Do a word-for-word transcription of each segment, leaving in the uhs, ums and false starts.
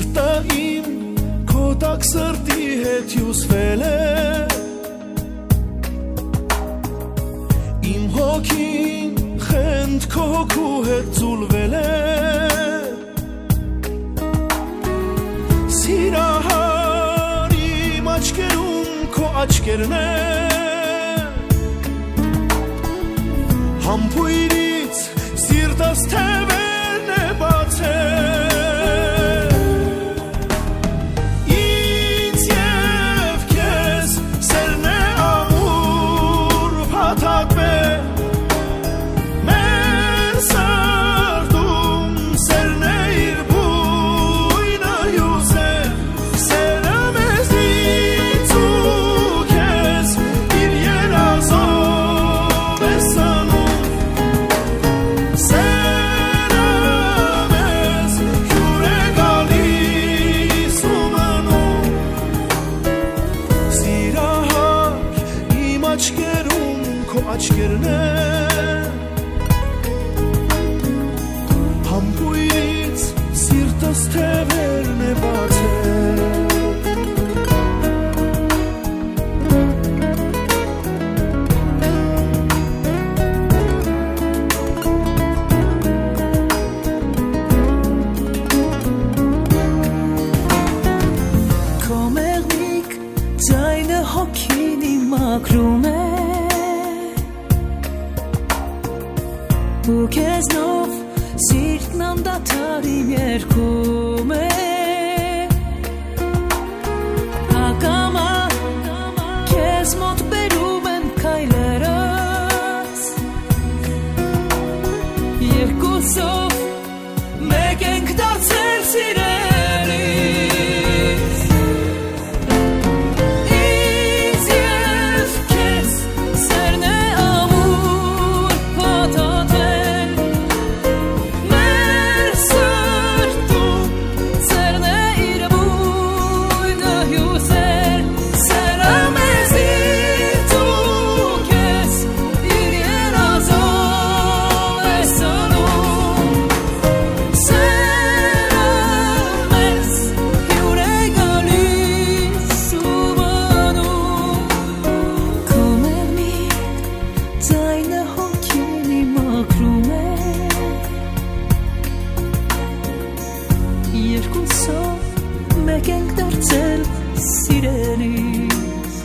Սիրտը իմ քո տակ սրտի հետ հյուսվել է Իմ հոգին խենթ քո հոգու հետ ձուլվել է Սիրահար իմ աչքերում քո աչքերն է Համբույրից սիրտս թևերն է բացել Ինձ և քեզ սերն է ամուր փաթաթվել Մեր սրտում սերն է իր բույնը հյուսել Սերը մեզնից ու քեզ իր երազով է սանում Սերը մեզ հյուր է գալիս ու մնում Սիրահար իմ աչքերում քո աչքերն է Համբույրից սիրտս թևերն է բացել Քո մեղնիկ ձայնը հոգին իմ մաքրում է Ու քեզնով սիրտն անդադար իմ երգում է Ակամա քեզ մոտ բերում եմ քայլերս Երկուսով մեկ ենք դարձել սիրելիս Ինձ և քեզ սերն է ամուր փաթաթվել Մեր սրտում սերն է իր բույնը հյուսել Սերը մեզնից ու քեզ իր երազով է սնում Սերը մեզ հյուր է գալիս ու մնում Քո մեղնիկ ձայնը հոգին իմ մաքրում է Երկուսով մեկ ենք դարձել սիրելիս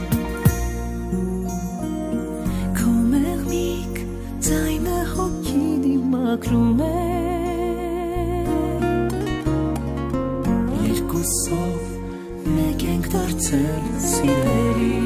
Քո մեղնիկ ձայնը հոգին իմ մաքրում է Երկուսով մեկ ենք դարձել սիրելիս